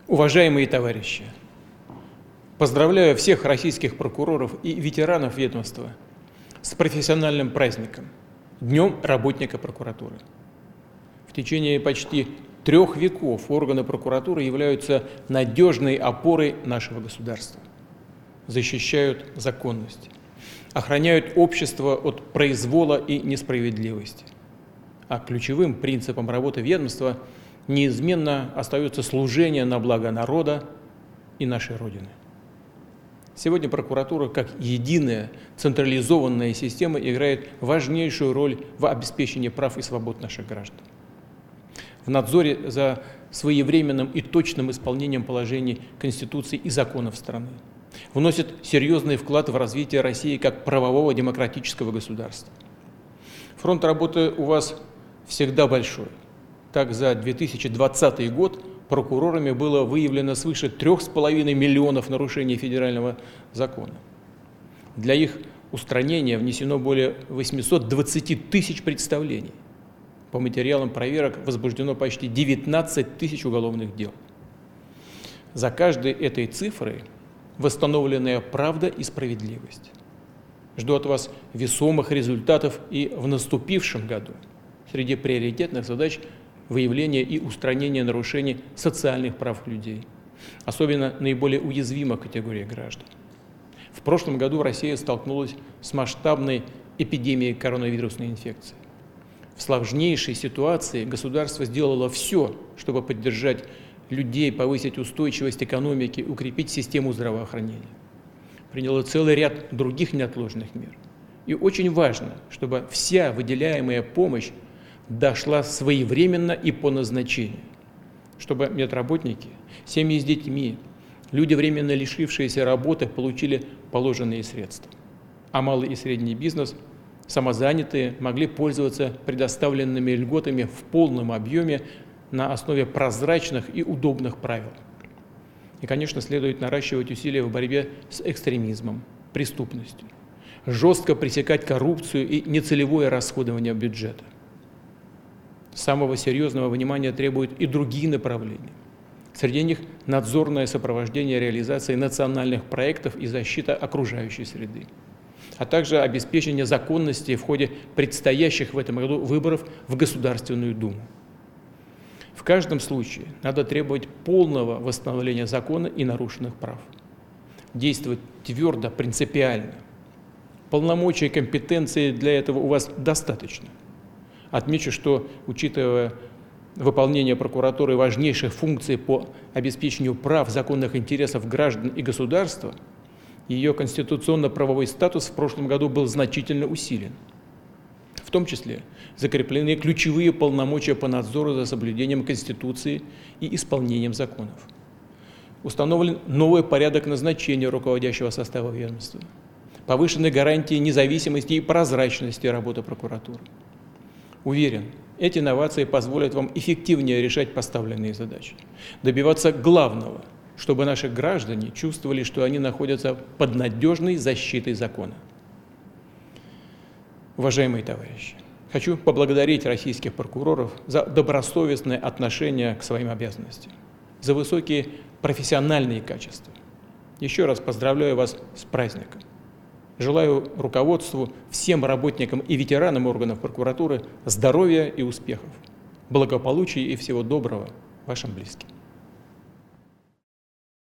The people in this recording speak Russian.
Уважаемые товарищи, поздравляю всех российских прокуроров и ветеранов ведомства с профессиональным праздником – Днем работника прокуратуры. В течение почти 3 веков органы прокуратуры являются надежной опорой нашего государства, защищают законность, охраняют общество от произвола и несправедливости. А ключевым принципом работы ведомства неизменно остается служение на благо народа и нашей Родины. Сегодня прокуратура, как единая централизованная система, играет важнейшую роль в обеспечении прав и свобод наших граждан. В надзоре за своевременным и точным исполнением положений Конституции и законов страны. Вносит серьезный вклад в развитие России как правового демократического государства. Фронт работы у вас всегда большой. Так, за 2020 год прокурорами было выявлено свыше 3,5 миллионов нарушений федерального закона. Для их устранения внесено более 820 тысяч представлений. По материалам проверок возбуждено почти 19 тысяч уголовных дел. За каждой этой цифрой восстановленная правда и справедливость. Жду от вас весомых результатов и в наступившем году. Среди приоритетных задач выявление и устранение нарушений социальных прав людей, особенно наиболее уязвимых категорий граждан. В прошлом году Россия столкнулась с масштабной эпидемией коронавирусной инфекции. В сложнейшей ситуации государство сделало все, чтобы поддержать людей, повысить устойчивость экономики, укрепить систему здравоохранения. Приняло целый ряд других неотложных мер. И очень важно, чтобы вся выделяемая помощь дошла своевременно и по назначению, чтобы медработники, семьи с детьми, люди, временно лишившиеся работы, получили положенные средства, а малый и средний бизнес, самозанятые, могли пользоваться предоставленными льготами в полном объеме на основе прозрачных и удобных правил. И, конечно, следует наращивать усилия в борьбе с экстремизмом, преступностью, жестко пресекать коррупцию и нецелевое расходование бюджета. Самого серьезного внимания требуют и другие направления. Среди них надзорное сопровождение реализации национальных проектов и защита окружающей среды, а также обеспечение законности в ходе предстоящих в этом году выборов в Государственную Думу. В каждом случае надо требовать полного восстановления закона и нарушенных прав. Действовать твердо, принципиально. Полномочий и компетенции для этого у вас достаточно. Отмечу, что, учитывая выполнение прокуратурой важнейших функций по обеспечению прав, законных интересов граждан и государства, ее конституционно-правовой статус в прошлом году был значительно усилен. В том числе закреплены ключевые полномочия по надзору за соблюдением Конституции и исполнением законов. Установлен новый порядок назначения руководящего состава ведомства. Повышены гарантии независимости и прозрачности работы прокуратуры. Уверен, эти инновации позволят вам эффективнее решать поставленные задачи, добиваться главного, чтобы наши граждане чувствовали, что они находятся под надежной защитой закона. Уважаемые товарищи, хочу поблагодарить российских прокуроров за добросовестное отношение к своим обязанностям, за высокие профессиональные качества. Еще раз поздравляю вас с праздником. Желаю руководству, всем работникам и ветеранам органов прокуратуры здоровья и успехов, благополучия и всего доброго вашим близким.